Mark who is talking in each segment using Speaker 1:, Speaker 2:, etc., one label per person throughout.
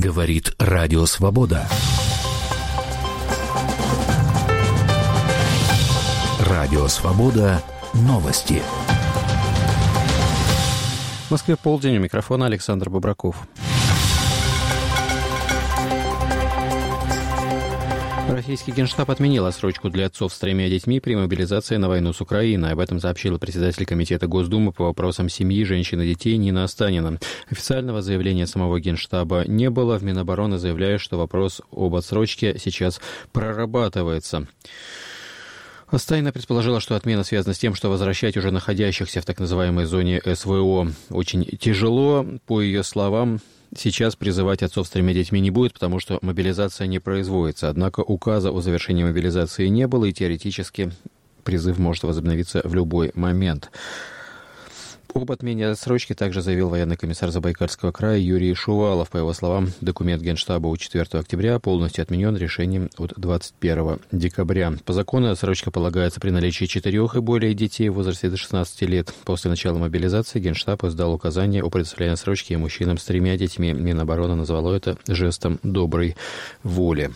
Speaker 1: Говорит Радио Свобода. Радио Свобода. Новости.
Speaker 2: В Москве полдень. У микрофона Александр Бобраков. Российский Генштаб отменил отсрочку для отцов с 3 детьми при мобилизации на войну с Украиной. Об этом сообщила председатель Комитета Госдумы по вопросам семьи, женщин и детей Нина Останина. Официального заявления самого Генштаба не было. В Минобороны заявляют, что вопрос об отсрочке сейчас прорабатывается. Останина предположила, что отмена связана с тем, что возвращать уже находящихся в так называемой зоне СВО очень тяжело. По ее словам, сейчас призывать отцов с 3 детьми не будет, потому что мобилизация не производится. Однако указа о завершении мобилизации не было, и теоретически призыв может возобновиться в любой момент. Об отмене отсрочки также заявил военный комиссар Забайкальского края Юрий Шувалов. По его словам, документ Генштаба от 4 октября полностью отменен решением от 21 декабря. По закону отсрочка полагается при наличии 4 и более детей в возрасте до 16 лет. После начала мобилизации Генштаб издал указание о предоставлении отсрочки мужчинам с 3 детьми. Минобороны назвало это жестом доброй воли.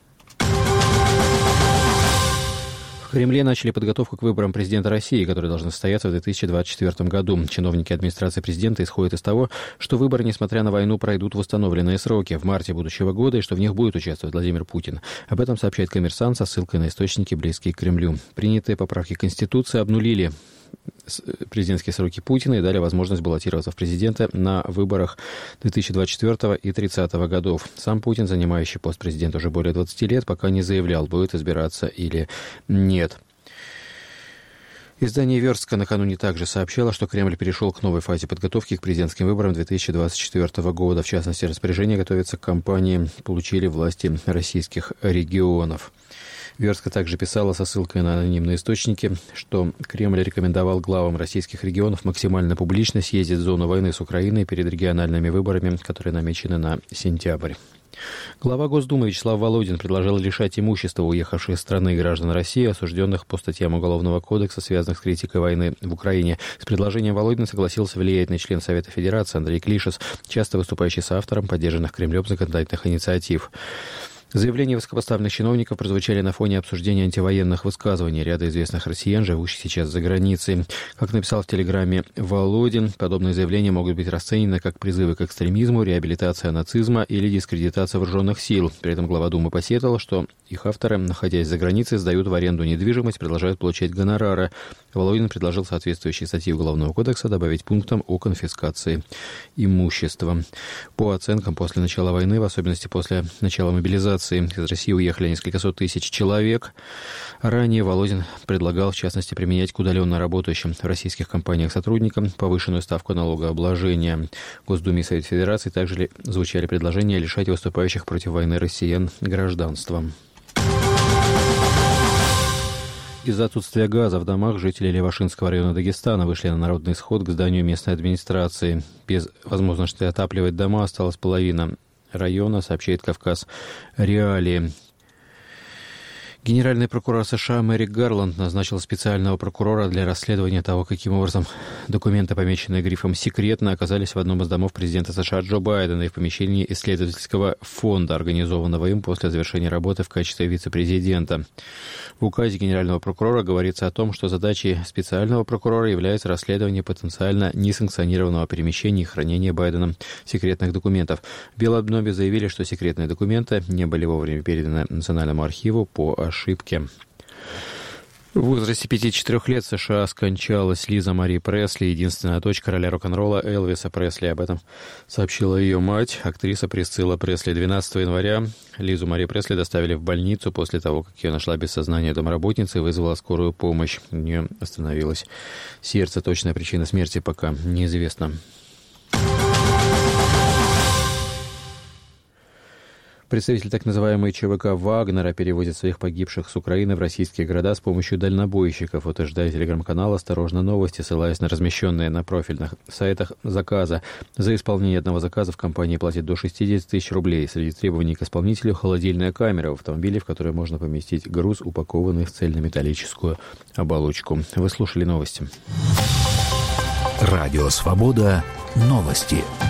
Speaker 2: В Кремле начали подготовку к выборам президента России, которые должны состояться в 2024 году. Чиновники администрации президента исходят из того, что выборы, несмотря на войну, пройдут в установленные сроки в марте будущего года и что в них будет участвовать Владимир Путин. Об этом сообщает «Коммерсант» со ссылкой на источники, близкие к Кремлю. Принятые поправки к Конституции обнулили президентские сроки Путина и дали возможность баллотироваться в президенты на выборах 2024 и 2030 годов. Сам Путин, занимающий пост президента уже более 20 лет, пока не заявлял, будет избираться или нет. Издание «Верстка» накануне также сообщало, что Кремль перешел к новой фазе подготовки к президентским выборам 2024 года. В частности, распоряжение готовится к кампании получили власти российских регионов. «Верстка» также писала со ссылкой на анонимные источники, что Кремль рекомендовал главам российских регионов максимально публично съездить в зону войны с Украиной перед региональными выборами, которые намечены на сентябрь. Глава Госдумы Вячеслав Володин предложил лишать имущества уехавших из страны граждан России, осужденных по статьям Уголовного кодекса, связанных с критикой войны в Украине. С предложением Володина согласился влиятельный член Совета Федерации Андрей Клишес, часто выступающий соавтором поддержанных Кремлем законодательных инициатив. Заявления высокопоставленных чиновников прозвучали на фоне обсуждения антивоенных высказываний ряда известных россиян, живущих сейчас за границей. Как написал в Телеграме Володин, подобные заявления могут быть расценены как призывы к экстремизму, реабилитация нацизма или дискредитация вооруженных сил. При этом глава Думы посетовал, что их авторы, находясь за границей, сдают в аренду недвижимость, продолжают получать гонорары. Володин предложил соответствующие статьи Уголовного кодекса добавить пунктам о конфискации имущества. По оценкам, после начала войны, в особенности после начала мобилизации, из России уехали несколько сот тысяч человек. Ранее Володин предлагал, в частности, применять к удаленно работающим в российских компаниях сотрудникам повышенную ставку налогообложения. В Госдуме и Совете Федерации также звучали предложения лишать выступающих против войны россиян гражданства. Из-за отсутствия газа в домах жители Левашинского района Дагестана вышли на народный сход к зданию местной администрации. Без возможности отапливать дома осталась половина района, сообщает «Кавказ Реалии». Генеральный прокурор США Мерик Гарланд назначил специального прокурора для расследования того, каким образом документы, помеченные грифом «секретно», оказались в одном из домов президента США Джо Байдена и в помещении исследовательского фонда, организованного им после завершения работы в качестве вице-президента. В указе генерального прокурора говорится о том, что задачей специального прокурора является расследование потенциально несанкционированного перемещения и хранения Байденом секретных документов. В Белом доме заявили, что секретные документы не были вовремя переданы Национальному архиву по ошибки. В возрасте 54 лет в США скончалась Лиза Мари Пресли, единственная дочь короля рок-н-ролла Элвиса Пресли. Об этом сообщила ее мать, актриса Присцилла Пресли. 12 января Лизу Мари Пресли доставили в больницу после того, как ее нашла без сознания домработница и вызвала скорую помощь. У нее остановилось сердце. Точная причина смерти пока неизвестна. Представитель так называемой ЧВК «Вагнера» перевозит своих погибших с Украины в российские города с помощью дальнобойщиков. Утверждает телеграм-канал «Осторожно, новости», ссылаясь на размещенные на профильных сайтах заказа. За исполнение одного заказа в компании платят до 60 тысяч рублей. Среди требований к исполнителю — холодильная камера в автомобиле, в которой можно поместить груз, упакованный в цельнометаллическую оболочку. Вы слушали новости.
Speaker 1: Радио «Свобода». Новости.